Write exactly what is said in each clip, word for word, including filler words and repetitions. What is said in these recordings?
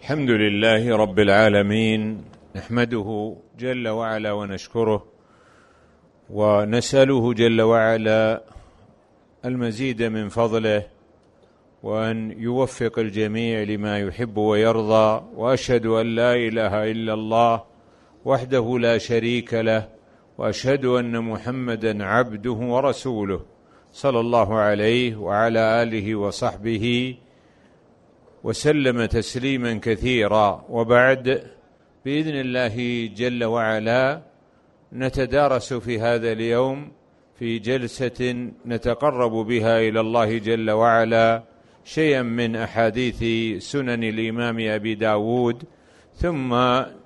الحمد لله رب العالمين، نحمده جل وعلا ونشكره ونسأله جل وعلا المزيد من فضله، وأن يوفق الجميع لما يحب ويرضى. وأشهد أن لا إله إلا الله وحده لا شريك له، وأشهد أن محمدا عبده ورسوله صلى الله عليه وعلى آله وصحبه وسلم تسليما كثيرا. وبعد، بإذن الله جل وعلا نتدارس في هذا اليوم في جلسة نتقرب بها إلى الله جل وعلا شيئا من أحاديث سنن الإمام أبي داود، ثم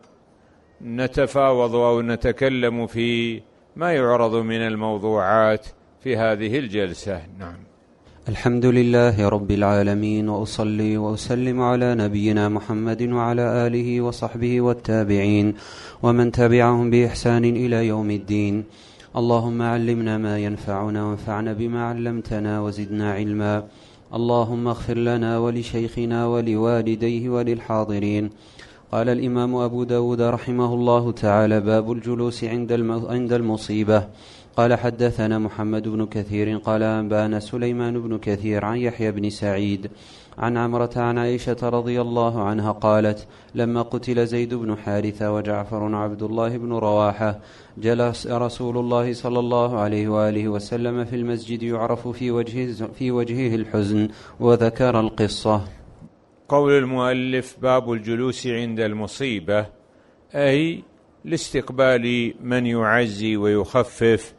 نتفاوض أو نتكلم في ما يعرض من الموضوعات في هذه الجلسة. نعم. الحمد لله رب العالمين، وأصلي وأسلم على نبينا محمد وعلى آله وصحبه والتابعين ومن تبعهم بإحسان إلى يوم الدين. اللهم علمنا ما ينفعنا وانفعنا بما علمتنا وزدنا علما. اللهم اغفر لنا ولشيخنا ولوالديه وللحاضرين. قال الإمام أبو داود رحمه الله تعالى: باب الجلوس عند المصيبة. قال: حدثنا محمد بن كثير قال: أنبانا سليمان بن كثير عن يحيى بن سعيد عن عمرة عن عائشة رضي الله عنها قالت: لما قتل زيد بن حارثة وجعفر عبد الله بن رواحة جلس رسول الله صلى الله عليه وآله وسلم في المسجد يعرف في وجهه, في وجهه الحزن، وذكر القصة. قول المؤلف: باب الجلوس عند المصيبة، أي لاستقبال من يعزي ويخفف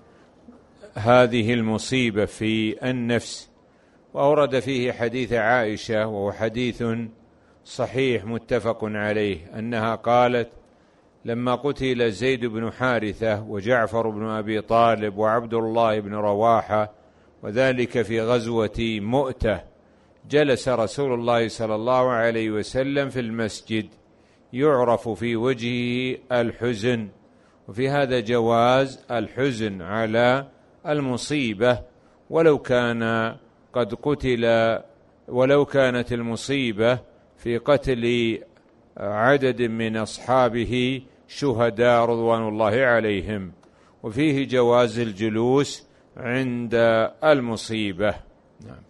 هذه المصيبة في النفس. وأورد فيه حديث عائشة، وهو حديث صحيح متفق عليه، أنها قالت: لما قتل زيد بن حارثة وجعفر بن أبي طالب وعبد الله بن رواحة، وذلك في غزوة مؤتة، جلس رسول الله صلى الله عليه وسلم في المسجد يعرف في وجهه الحزن. وفي هذا جواز الحزن على المصيبة، ولو كان قد قتل ولو كانت المصيبة في قتل عدد من أصحابه شهداء رضوان الله عليهم. وفيه جواز الجلوس عند المصيبة. نعم.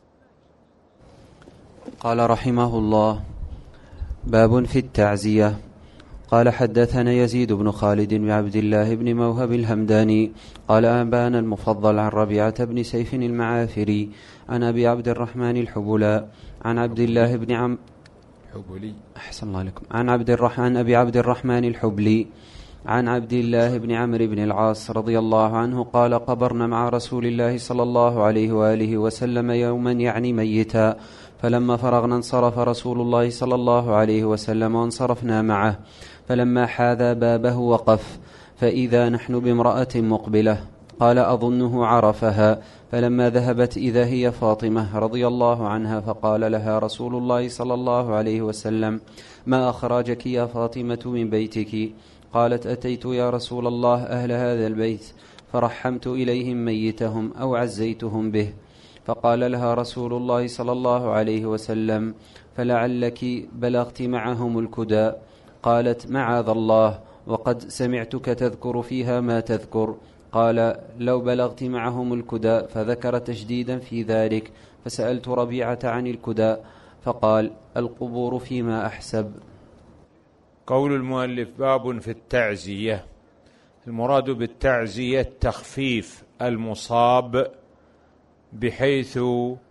قال رحمه الله: باب في التعزية. قال: حدثنا يزيد بن خالد بن عبد الله بن موهب الهمداني قال: أنبانا المفضل عن ربيعة بن سيف المعافري عن أبي عبد الرحمن الحبلاء عن عبد الله بن عم حبلي أحسن الله لكم عن عبد الرحمن أبي عبد الرحمن الحبلي عن عبد الله بن عمرو بن العاص رضي الله عنه قال: قبرنا مع رسول الله صلى الله عليه وآله وسلم يوما يعني ميتا، فلما فرغنا انصرف رسول الله صلى الله عليه وسلم وانصرفنا معه، فلما حاذى بابه وقف، فإذا نحن بامرأة مقبلة، قال: أظنه عرفها، فلما ذهبت إذا هي فاطمة رضي الله عنها، فقال لها رسول الله صلى الله عليه وسلم: ما أخرجك يا فاطمة من بيتك؟ قالت: أتيت يا رسول الله أهل هذا البيت فرحمت إليهم ميتهم أو عزيتهم به. فقال لها رسول الله صلى الله عليه وسلم: فلعلك بلغت معهم الكدى. قالت: معاذ الله، وقد سمعتك تذكر فيها ما تذكر. قال: لو بلغت معهم الكدى، فذكر تشديدا في ذلك، فسألت ربيعة عن الكدى، فقال: القبور فيما أحسب. قول المؤلف: باب في التعزية. المراد بالتعزية تخفيف المصاب، بحيث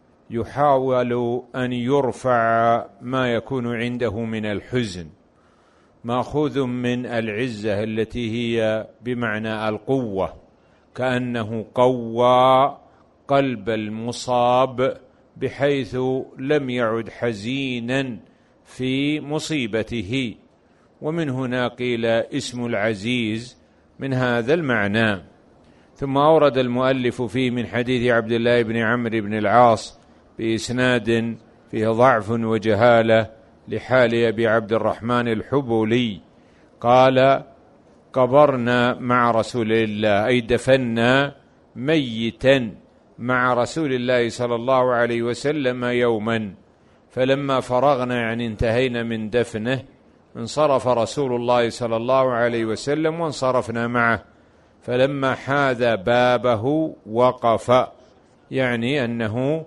يحاول أن يرفع ما يكون عنده من الحزن، مأخوذ من العزة التي هي بمعنى القوة، كأنه قوى قلب المصاب بحيث لم يعد حزينا في مصيبته. ومن هنا قيل اسم العزيز من هذا المعنى. ثم أورد المؤلف فيه من حديث عبد الله بن عمرو بن العاص بإسناد فيه ضعف وجهالة لحال أبي عبد الرحمن الحبولي قال: قبرنا مع رسول الله، أي دفنا ميتا مع رسول الله صلى الله عليه وسلم يوما، فلما فرغنا يعني انتهينا من دفنه انصرف رسول الله صلى الله عليه وسلم وانصرفنا معه، فلما حاذ بابه وقف، يعني أنه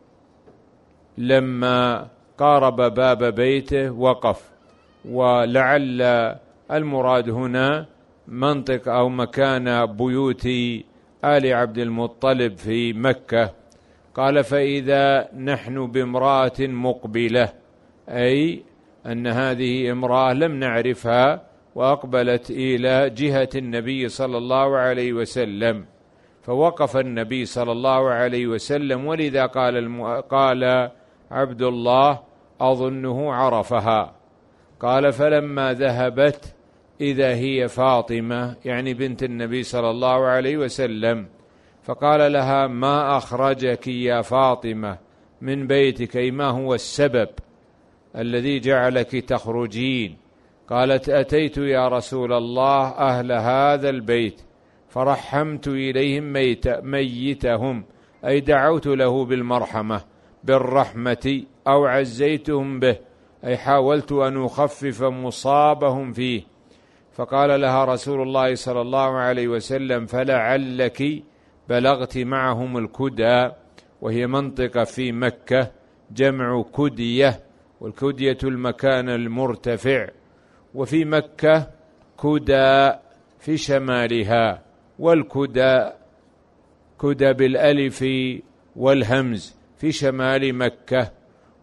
لما قارب باب بيته وقف. ولعل المراد هنا منطق أو مكان بيوت آل عبد المطلب في مكة. قال فإذا نحن بامرأة مقبلة، أي أن هذه امرأة لم نعرفها وأقبلت إلى جهة النبي صلى الله عليه وسلم، فوقف النبي صلى الله عليه وسلم، ولذا قال الم... قال عبد الله أظنه عرفها. قال فلما ذهبت إذا هي فاطمة، يعني بنت النبي صلى الله عليه وسلم، فقال لها ما أخرجك يا فاطمة من بيتك، أي ما هو السبب الذي جعلك تخرجين؟ قالت أتيت يا رسول الله أهل هذا البيت فرحمت إليهم ميت ميتهم، أي دعوت له بالمرحمة بالرحمة أو عزيتهم به، أي حاولت أن أخفف مصابهم فيه. فقال لها رسول الله صلى الله عليه وسلم فلعلك بلغت معهم الكدى، وهي منطقة في مكة جمع كدية، والكدية المكان المرتفع، وفي مكة كدى في شمالها، والكدى كدى بالألف والهمز في شمال مكة،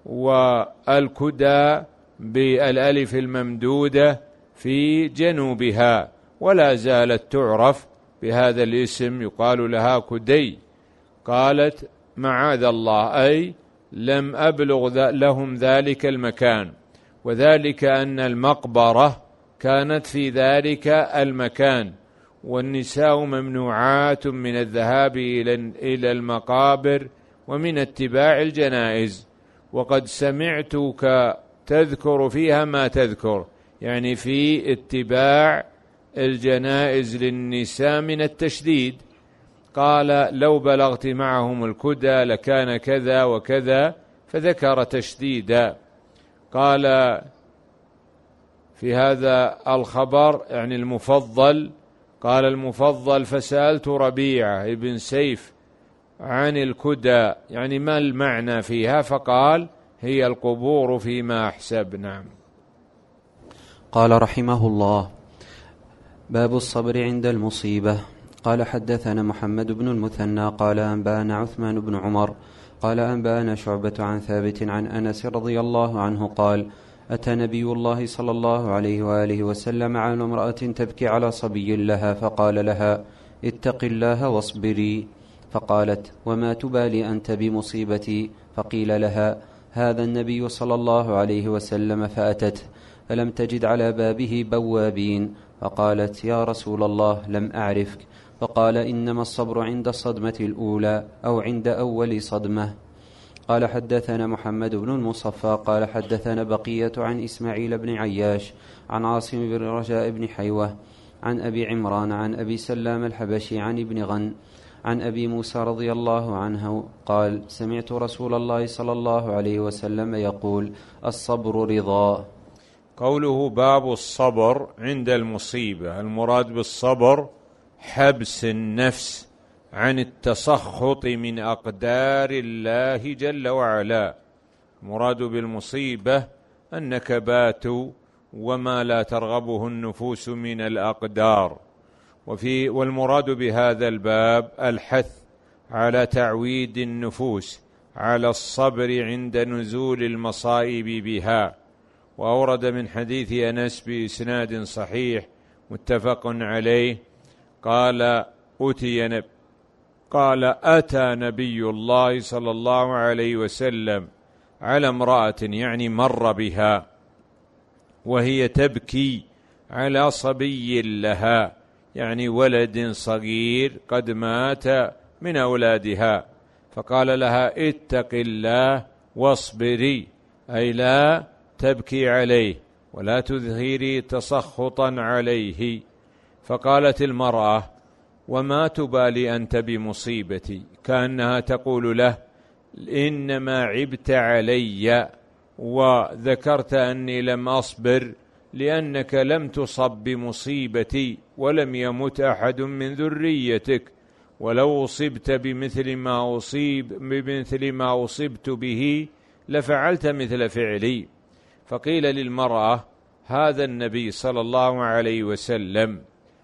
والكدى بالألف الممدودة في جنوبها، ولا زالت تعرف بهذا الاسم يقال لها كدي. قالت معاذ الله، أي لم أبلغ لهم ذلك المكان، وذلك أن المقبرة كانت في ذلك المكان، والنساء ممنوعات من الذهاب إلى المقابر ومن اتباع الجنائز. وقد سمعتك تذكر فيها ما تذكر، يعني في اتباع الجنائز للنساء من التشديد. قال لو بلغت معهم الكدى لكان كذا وكذا، فذكر تشديدا. قال في هذا الخبر يعني المفضل، قال المفضل فسألت ربيعة ابن سيف عن الكدى، يعني ما المعنى فيها؟ فقال هي القبور فيما أحسب. نعم. قال رحمه الله باب الصبر عند المصيبة. قال حدثنا محمد بن المثنى قال أنبأنا عثمان بن عمر قال أنبأنا شعبة عن ثابت عن أنس رضي الله عنه قال أتى نبي الله صلى الله عليه وآله وسلم على امرأة تبكي على صبي لها، فقال لها اتق الله واصبري، فقالت وما تبالي أنت بمصيبتي؟ فقيل لها هذا النبي صلى الله عليه وسلم، فأتته فلم تجد على بابه بوابين، فقالت يا رسول الله لم أعرفك، فقال إنما الصبر عند الصدمة الأولى أو عند أول صدمة. قال حدثنا محمد بن المصفى قال حدثنا بقية عن إسماعيل بن عياش عن عاصم بن رجاء بن حيوة عن أبي عمران عن أبي سلام الحبشي عن ابن غن عن أبي موسى رضي الله عنه قال سمعت رسول الله صلى الله عليه وسلم يقول الصبر رضا. قوله باب الصبر عند المصيبة، المراد بالصبر حبس النفس عن التسخط من أقدار الله جل وعلا. المراد بالمصيبة النكبات وما لا ترغبه النفوس من الأقدار. وفي والمراد بهذا الباب الحث على تعويد النفوس على الصبر عند نزول المصائب بها. وأورد من حديث أنس بإسناد صحيح متفق عليه قال أتي نب قال أتى نبي الله صلى الله عليه وسلم على امرأة، يعني مر بها وهي تبكي على صبي لها، يعني ولد صغير قد مات من أولادها، فقال لها اتق الله واصبري، أي لا تبكي عليه ولا تظهري تسخطا عليه. فقالت المرأة وما تبالي أنت بمصيبتي، كأنها تقول له إنما عبت علي وذكرت أني لم أصبر لأنك لم تصب بمصيبتي ولم يمت أحد من ذريتك، ولو أصبت بمثل ما أصيب بمثل ما أصبت به لفعلت مثل فعلي. فقيل للمرأة: هذا النبي صلى الله عليه وسلم،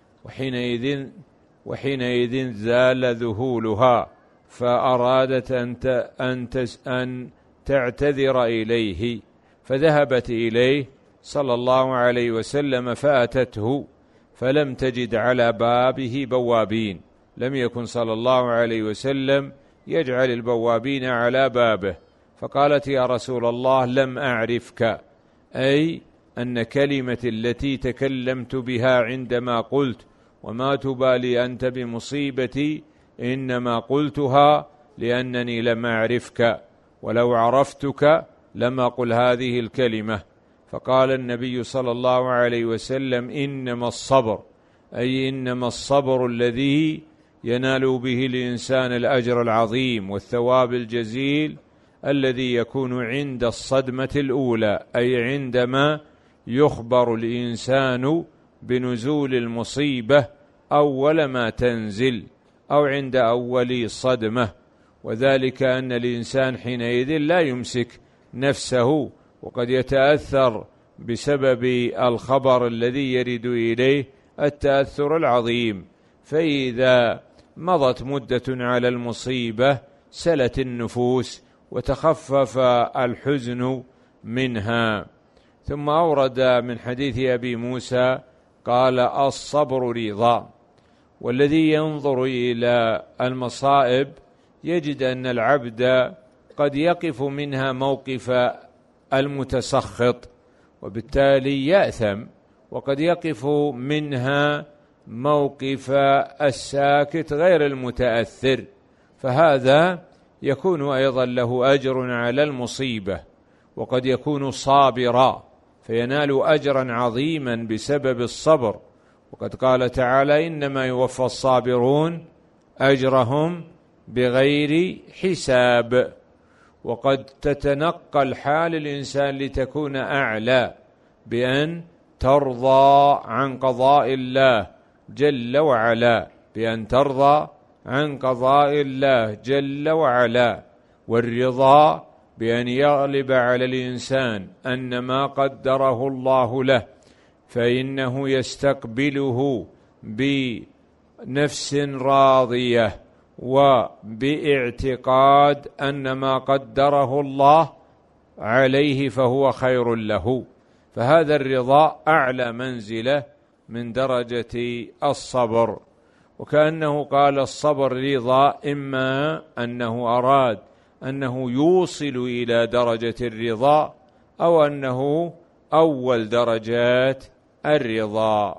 وحينئذ وحينئذ زال ذهولها، فأرادت أن أن تعتذر إليه، فذهبت إليه صلى الله عليه وسلم فأتته، فلم تجد على بابه بوابين، لم يكن صلى الله عليه وسلم يجعل البوابين على بابه، فقالت: يا رسول الله لم أعرفك، أي أن كلمة التي تكلمت بها عندما قلت وما تبالي أنت بمصيبتي إنما قلتها لأنني لم أعرفك، ولو عرفتك لم أقل هذه الكلمة. فقال النبي صلى الله عليه وسلم: إنما الصبر، أي إنما الصبر الذي ينال به الإنسان الأجر العظيم والثواب الجزيل الذي يكون عند الصدمة الأولى، أي عندما يخبر الإنسان بنزول المصيبة أول ما تنزل أو عند أول صدمة، وذلك أن الإنسان حينئذ لا يمسك نفسه، وقد يتأثر بسبب الخبر الذي يرد إليه التأثر العظيم، فإذا مضت مدة على المصيبة سلت النفوس وتخفف الحزن منها. ثم أورد من حديث أبي موسى قال: الصبر رضا. والذي ينظر إلى المصائب يجد أن العبد قد يقف منها موقف المتسخط وبالتالي يأثم، وقد يقف منها موقف الساكت غير المتأثر، فهذا يكون أيضا له أجر على المصيبة، وقد يكون صابرا فينال أجرا عظيما بسبب الصبر، وقد قال تعالى: إنما يوفى الصابرون أجرهم بغير حساب. وقد تتنقل حال الإنسان لتكون أعلى بأن ترضى عن قضاء الله جل وعلا، بأن ترضى عن قضاء الله جل وعلا، والرضا بأن يغلب على الإنسان أن ما قدره الله له فإنه يستقبله بنفس راضية وباعتقاد أن ما قدره الله عليه فهو خير له، فهذا الرضا أعلى منزلة من درجة الصبر. وكأنه قال الصبر رضا، إما أنه أراد أنه يوصل إلى درجة الرضا أو أنه أول درجات الرضا.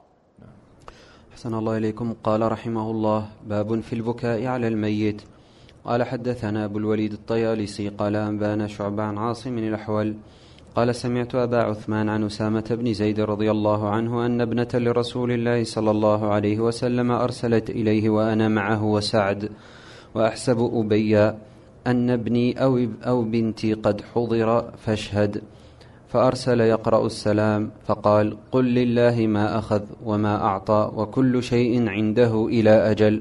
أحسن الله إليكم. قال رحمه الله: باب في البكاء على الميت. قال: حدثنا أبو الوليد الطيالسي قال: أنبانا شعبة عن عاصم الأحول قال: سمعت أبا عثمان عن أسامة بن زيد رضي الله عنه أن ابنة لرسول الله صلى الله عليه وسلم أرسلت إليه وأنا معه وسعد وأحسب أبيا أن ابني أو, أو بنتي قد حضر فاشهد، فأرسل يقرأ السلام فقال: قل لله ما أخذ وما أعطى وكل شيء عنده إلى أجل.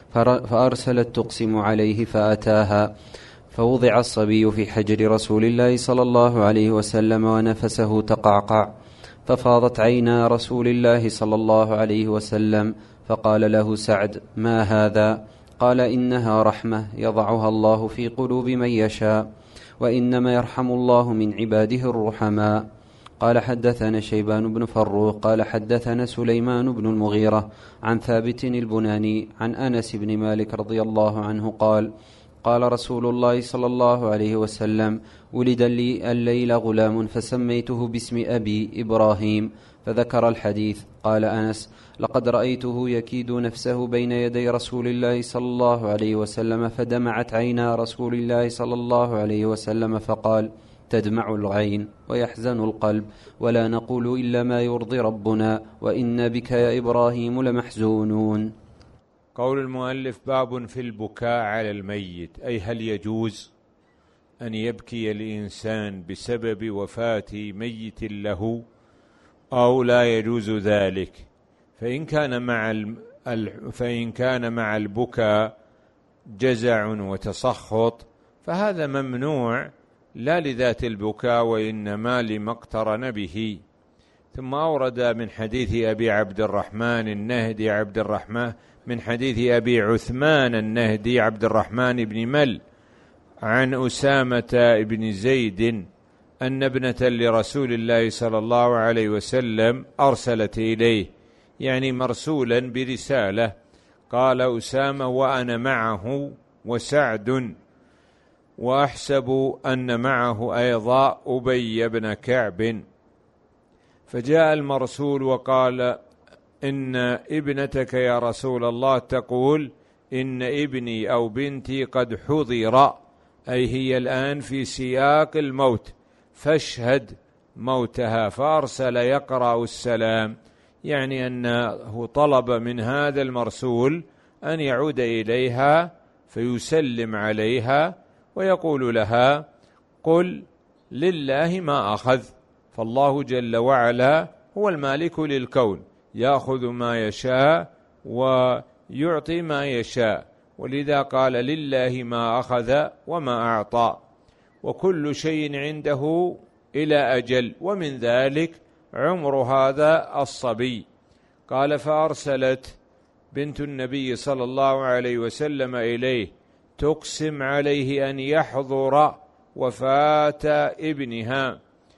فأرسلت تقسم عليه فأتاها، فوضع الصبي في حجر رسول الله صلى الله عليه وسلم ونفسه تقعقع، ففاضت عينا رسول الله صلى الله عليه وسلم، فقال له سعد: ما هذا؟ قال: إنها رحمة يضعها الله في قلوب من يشاء، وإنما يرحم الله من عباده الرحماء. قال: حدثنا شيبان بن فروخ قال: حدثنا سليمان بن المغيرة عن ثابت البناني عن أنس بن مالك رضي الله عنه قال: قال رسول الله صلى الله عليه وسلم: ولد لي الليل غلام فسميته باسم أبي إبراهيم، فذكر الحديث. قال أنس: لقد رأيته يكيد نفسه بين يدي رسول الله صلى الله عليه وسلم، فدمعت عينا رسول الله صلى الله عليه وسلم، فقال: تدمع العين ويحزن القلب، ولا نقول إلا ما يرضي ربنا، وإن بك يا إبراهيم لمحزونون. قول المؤلف: باب في البكاء على الميت، أي هل يجوز أن يبكي الإنسان بسبب وفاة ميت له أو لا يجوز ذلك. فإن كان مع فإن كان مع البكاء جزع وتسخط فهذا ممنوع، لا لذات البكاء وإنما لما اقترن به. ثم أورد من حديث أبي عبد الرحمن النهدي عبد الرحمن من حديث أبي عثمان النهدي عبد الرحمن بن مل عن أسامة بن زيد أن ابنة لرسول الله صلى الله عليه وسلم أرسلت إليه، يعني مرسولا برسالة. قال أسامة: وأنا معه وسعد، وأحسب أن معه أيضا أبي بن كعب. فجاء المرسول وقال: إن ابنتك يا رسول الله تقول إن ابني أو بنتي قد حضر، أي هي الآن في سياق الموت، فاشهد موتها. فأرسل يقرأ السلام، يعني أنه طلب من هذا المرسول أن يعود إليها فيسلم عليها ويقول لها: قل لله ما أخذ، فالله جل وعلا هو المالك للكون، يأخذ ما يشاء ويعطي ما يشاء، ولذا قال: لله ما أخذ وما أعطى، وكل شيء عنده إلى أجل، ومن ذلك عمر هذا الصبي. قال: فأرسلت بنت النبي صلى الله عليه وسلم إليه تقسم عليه أن يحضر وفاة ابنها،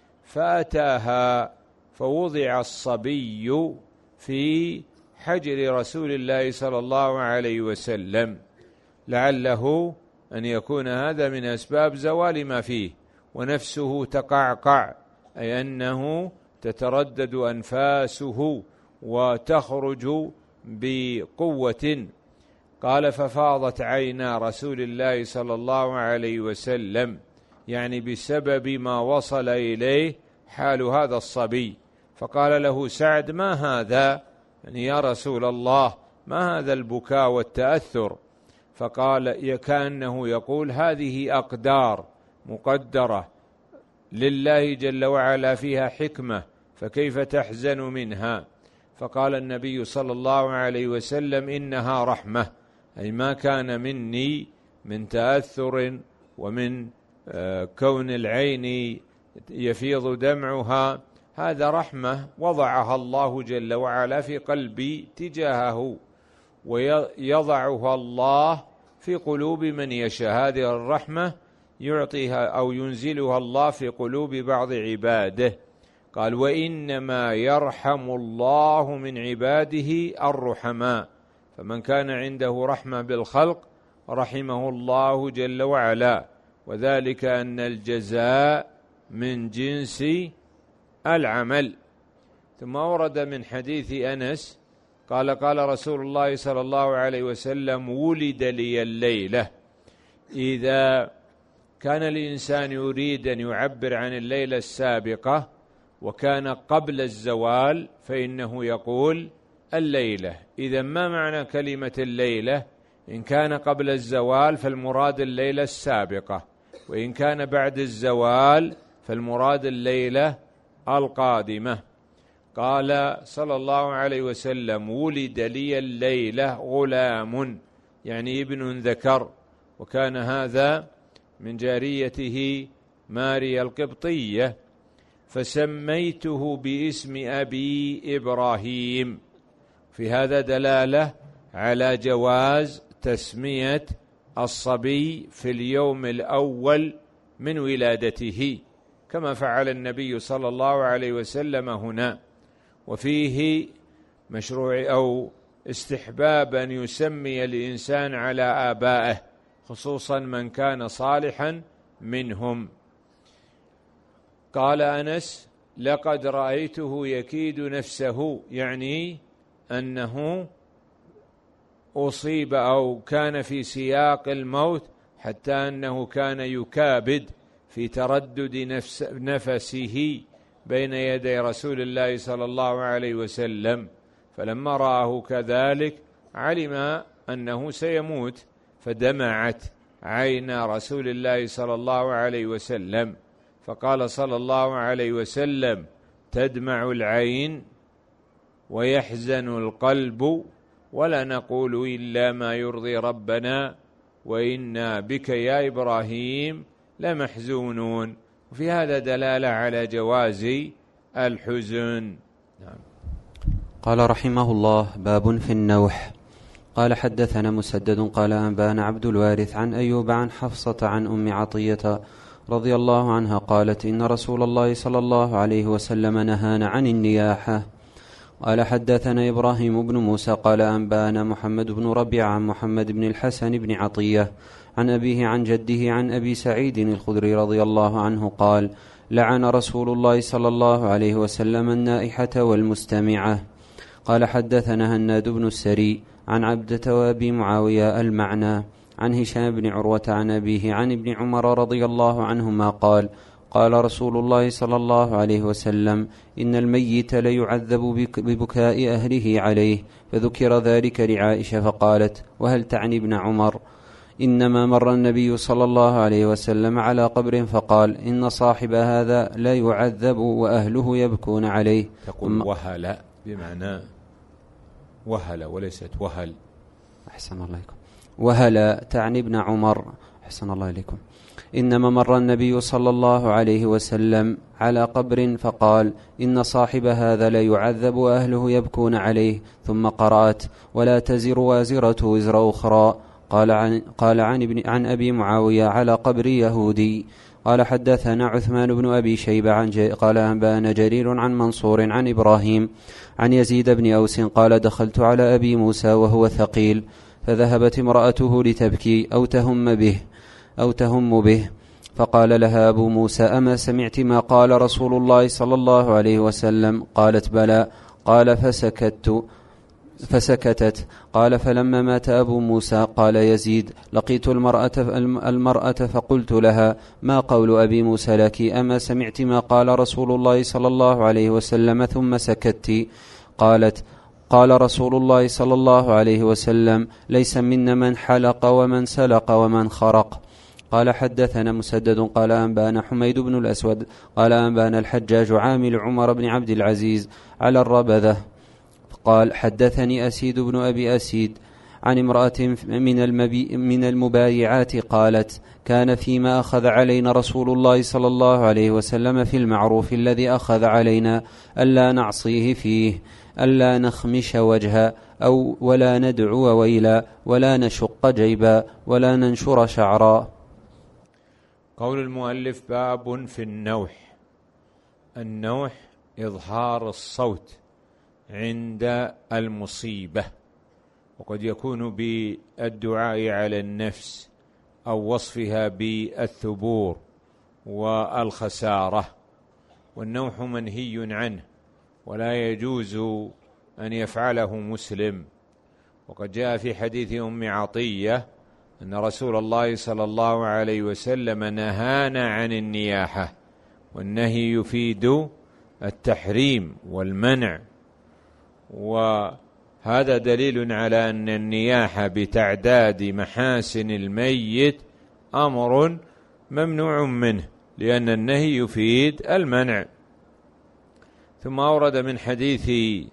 فأتاها فوضع الصبي في حجر رسول الله صلى الله عليه وسلم، لعله أن يكون هذا من أسباب زوال ما فيه، ونفسه تقعقع، أي أنه تتردد أنفاسه وتخرج بقوة. قال: ففاضت عينا رسول الله صلى الله عليه وسلم، يعني بسبب ما وصل إليه حال هذا الصبي. فقال له سعد: ما هذا؟ يعني يا رسول الله، ما هذا البكاء والتأثر؟ فقال كأنه يقول: هذه أقدار مقدرة لله جل وعلا فيها حكمة، فكيف تحزن منها؟ فقال النبي صلى الله عليه وسلم: إنها رحمة، أي ما كان مني من تأثر ومن كون العين يفيض دمعها، هذا رحمة وضعها الله جل وعلا في قلبي تجاهه، ويضعها الله في قلوب من يشاء. هذه الرحمة يعطيها أو ينزلها الله في قلوب بعض عباده. قال: وإنما يرحم الله من عباده الرحماء، فمن كان عنده رحمة بالخلق رحمه الله جل وعلا، وذلك أن الجزاء من جنس العمل. ثم ورد من حديث أنس قال: قال رسول الله صلى الله عليه وسلم: ولد لي الليلة. إذا كان الإنسان يريد أن يعبر عن الليلة السابقة وكان قبل الزوال فإنه يقول الليلة. إذا ما معنى كلمة الليلة؟ إن كان قبل الزوال فالمراد الليلة السابقة، وإن كان بعد الزوال فالمراد الليلة القادمة. قال صلى الله عليه وسلم: ولد لي الليلة غلام، يعني ابن ذكر، وكان هذا من جاريته ماريا القبطية، فسميته باسم أبي إبراهيم. في هذا دلالة على جواز تسمية الصبي في اليوم الأول من ولادته، كما فعل النبي صلى الله عليه وسلم هنا. وفيه مشروع أو استحباب أن يسمي الإنسان على آبائه، خصوصا من كان صالحا منهم. قال أنس: لقد رأيته يكيد نفسه، يعني أنه أصيب أو كان في سياق الموت، حتى أنه كان يكابد في تردد نفس نفسه بين يدي رسول الله صلى الله عليه وسلم. فلما رآه كذلك علم أنه سيموت، فدمعت عين رسول الله صلى الله عليه وسلم، فقال صلى الله عليه وسلم: تدمع العين ويحزن القلب، ولا نقول إلا ما يرضي ربنا، وإنا بك يا إبراهيم لمحزونون. وفي هذا دلالة على جواز الحزن. نعم. قال رحمه الله: باب في النوح. قال حدثنا مسدد قال أنبانا عبد الوارث عن أيوب عن حفصة عن أم عطية رضي الله عنها قالت: إن رسول الله صلى الله عليه وسلم نهانا عن النياحة. قال حدثنا إبراهيم بن موسى قال أنبانا محمد بن ربيع عن محمد بن الحسن بن عطية عن أبيه عن جده عن أبي سعيد الخدري رضي الله عنه قال: لعن رسول الله صلى الله عليه وسلم النائحة والمستمعة. قال حدثنا هناد بن السري عن عبدة وأبي معاوية المعنى عن هشام بن عروة عن أبيه عن ابن عمر رضي الله عنهما قال: قال رسول الله صلى الله عليه وسلم: إن الميت ليعذب ببكاء أهله عليه. فذكر ذلك لعائشة فقالت: وهل تعني ابن عمر؟ إنما مر النبي صلى الله عليه وسلم على قبر فقال: إن صاحب هذا لا يعذب وأهله يبكون عليه. تقول وهل بمعنى وهل وليست وهل. أحسن الله إليكم. وهل تعني ابن عمر. أحسن الله إليكم. إنما مر النبي صلى الله عليه وسلم على قبر فقال: إن صاحب هذا لا يعذب وأهله يبكون عليه. ثم قرأت: ولا تزر وازرة وزر أخرى. قال عن, قال عن, ابن عن أبي معاوية على قبر يهودي. قال حدثنا عثمان بن أبي شيبة عن قال أنبانا جرير عن منصور عن إبراهيم عن يزيد بن أوس قال: دخلت على أبي موسى وهو ثقيل، فذهبت امرأته لتبكي أو تهم به أو تهم به فقال لها أبو موسى: أما سمعت ما قال رسول الله صلى الله عليه وسلم؟ قالت: بلى. قال: فسكت فسكتت. قال: فلما مات أبو موسى قال يزيد: لقيت المرأة, المرأة فقلت لها: ما قول أبي موسى لك؟ أما سمعت ما قال رسول الله صلى الله عليه وسلم ثم سكت؟ قالت: قال رسول الله صلى الله عليه وسلم: ليس منا من حلق ومن سلق ومن خرق. قال حدثنا مسدد قال أنبانا حميد بن الأسود قال أنبانا الحجاج عامل عمر بن عبد العزيز على الربذة قال: حدثني أسيد بن أبي أسيد عن امرأة من, المبي من المبايعات قالت: كان فيما أخذ علينا رسول الله صلى الله عليه وسلم في المعروف الذي أخذ علينا ألا نعصيه فيه، ألا نخمش وجها أو ولا ندعو ويلا ولا نشق جيبا ولا ننشر شعرا. قول المؤلف: باب في النوح. النوح إظهار الصوت عند المصيبة، وقد يكون بالدعاء على النفس أو وصفها بالثبور والخسارة، والنوح منهي عنه ولا يجوز أن يفعله مسلم. وقد جاء في حديث أم عطية أن رسول الله صلى الله عليه وسلم نهانا عن النياحة، والنهي يفيد التحريم والمنع، وهذا دليل على أن النياحة بتعداد محاسن الميت أمر ممنوع منه، لأن النهي يفيد المنع. ثم أورد من حديث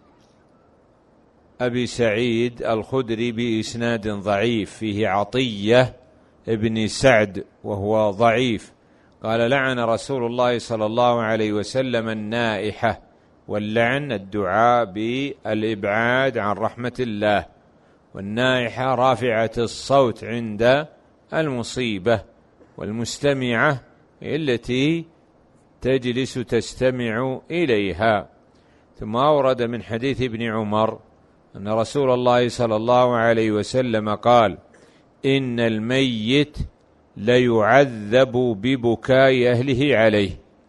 أبي سعيد الخدري بإسناد ضعيف فيه عطية ابن سعد وهو ضعيف قال: لعن رسول الله صلى الله عليه وسلم النائحة. واللعن الدعاء بالإبعاد عن رحمة الله، والنائحة رافعة الصوت عند المصيبة، والمستمعة التي تجلس تستمع إليها. ثم أورد من حديث ابن عمر أن رسول الله صلى الله عليه وسلم قال: إن الميت ليعذب ببكاء أهله عليه.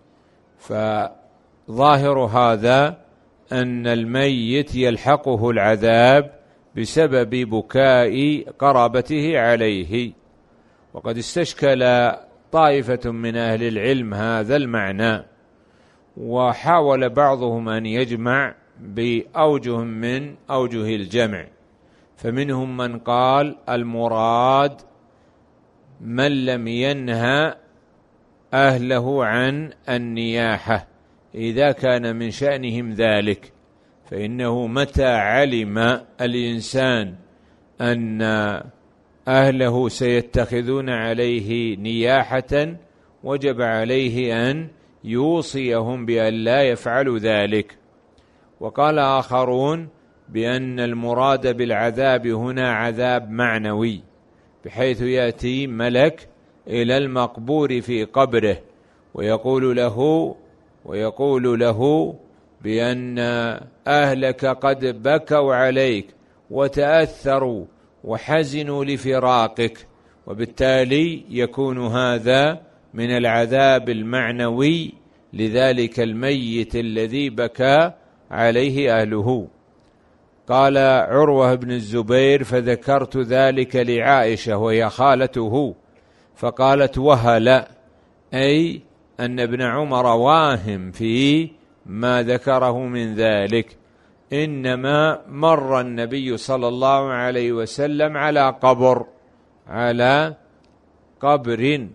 فظاهر هذا أن الميت يلحقه العذاب بسبب بكاء قرابته عليه. وقد استشكل طائفة من أهل العلم هذا المعنى، وحاول بعضهم أن يجمع بأوجه من أوجه الجمع، فمنهم من قال المراد من لم ينهى أهله عن النياحة إذا كان من شأنهم ذلك، فإنه متى علم الإنسان أن أهله سيتخذون عليه نياحة وجب عليه أن يوصيهم بأن لا يفعلوا ذلك. وقال آخرون بأن المراد بالعذاب هنا عذاب معنوي، بحيث يأتي ملك إلى المقبور في قبره ويقول له ويقول له بأن أهلك قد بكوا عليك وتأثروا وحزنوا لفراقك، وبالتالي يكون هذا من العذاب المعنوي لذلك الميت الذي بكى عليه أهله. قال عروة بن الزبير: فذكرت ذلك لعائشة وهي خالته، فقالت: وهل، أي أن ابن عمر واهم في ما ذكره من ذلك، إنما مر النبي صلى الله عليه وسلم على قبر على قبر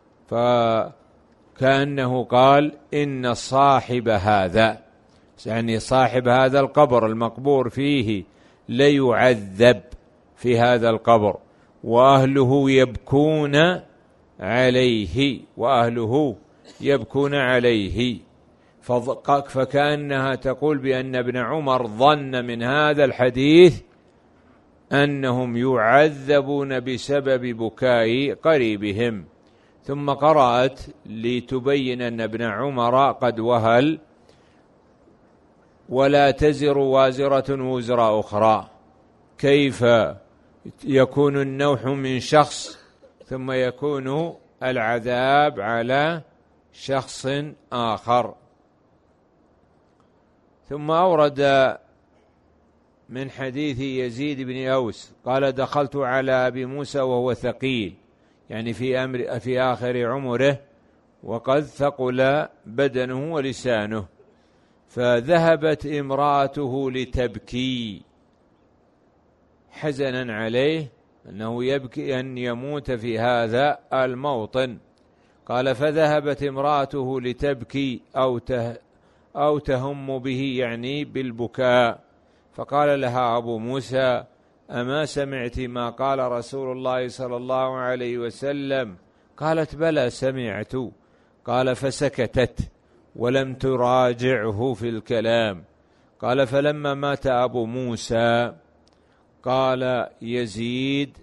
فكأنه قال: إن صاحب هذا، يعني صاحب هذا القبر المقبور فيه ليعذب في هذا القبر وأهله يبكون عليه وأهله يبكون عليه. فكأنها تقول بأن ابن عمر ظن من هذا الحديث أنهم يعذبون بسبب بكاء قريبهم. ثم قرأت لتبين أن ابن عمر قد وهل: ولا تزر وازرة وزر أخرى. كيف يكون النوح من شخص ثم يكون العذاب على شخص آخر؟ ثم أورد من حديث يزيد بن أوس قال: دخلت على أبي موسى وهو ثقيل، يعني في أمر في آخر عمره وقد ثقل بدنه ولسانه، فذهبت امرأته لتبكي حزنا عليه أنه يبكي أن يموت في هذا الموطن. قال: فذهبت امرأته لتبكي أو أو تهم به، يعني بالبكاء، فقال لها أبو موسى: أما سمعت ما قال رسول الله صلى الله عليه وسلم؟ قالت: بلى سمعت. قال: فسكتت ولم تراجعه في الكلام. قال: فلما مات أبو موسى قال يزيد: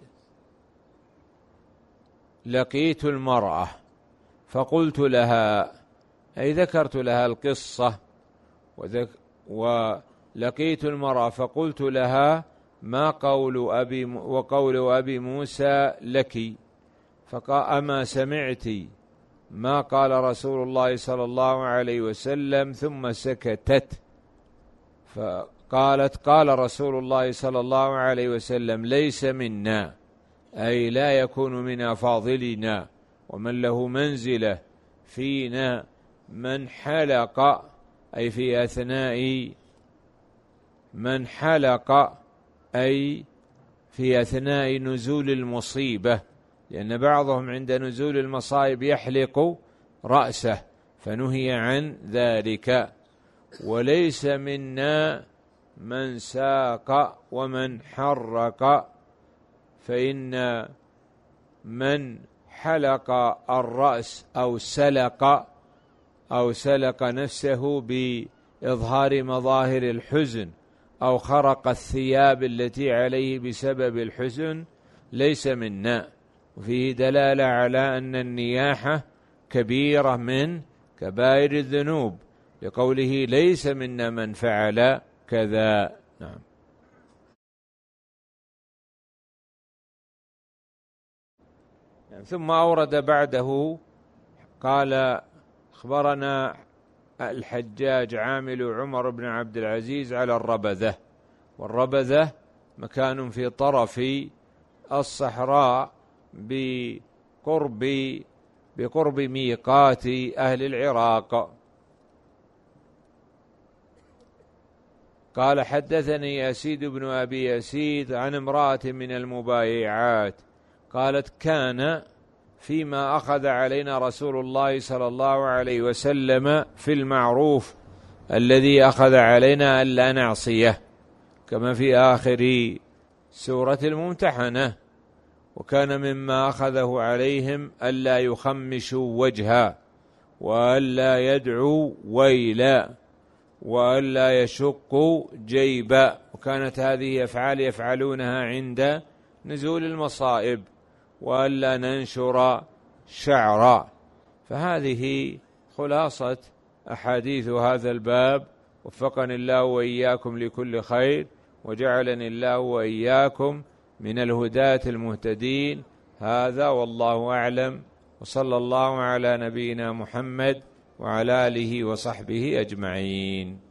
لقيت المرأة فقلت لها، أي ذكرت لها القصة، ولقيت المرأة فقلت لها: ما قول أبي وقول أبي موسى لك؟ فقال: أما سمعت ما قال رسول الله صلى الله عليه وسلم؟ ثم سكتت. فقالت: قال رسول الله صلى الله عليه وسلم: ليس منا، أي لا يكون من أفاضلنا ومن له منزلة فينا، من حلق، أي في أثناء من حلق أي في أثناء نزول المصيبة، لأن بعضهم عند نزول المصائب يحلق رأسه فنهي عن ذلك. وليس منا من ساق ومن حرق، فإن من حلق الرأس أو سلق أو سلق نفسه بإظهار مظاهر الحزن أو خرق الثياب التي عليه بسبب الحزن ليس منا. وفيه دلالة على أن النياحة كبيرة من كبائر الذنوب، لقوله: ليس منا من فعل كذا. نعم. ثم أورد بعده قال: أخبرنا الحجاج عامل عمر بن عبد العزيز على الربذة، والربذة مكان في طرف الصحراء بقرب بقرب ميقات أهل العراق. قال: حدثني يزيد بن أبي يزيد عن امرأة من المبايعات قالت: كان فيما أخذ علينا رسول الله صلى الله عليه وسلم في المعروف الذي أخذ علينا ألا نعصيه، كما في آخر سورة الممتحنة: وكان مما أخذه عليهم ألا يخمشوا وجها، وألا يدعوا ويلا، وألا يشقوا جيبا. وكانت هذه أفعال يفعلونها عند نزول المصائب، وألا ننشر شعرا. فهذه خلاصة أحاديث هذا الباب. وفقني الله وإياكم لكل خير، وجعلني الله وإياكم من الهداة المهتدين. هذا والله أعلم، وصلى الله على نبينا محمد وعلى آله وصحبه أجمعين.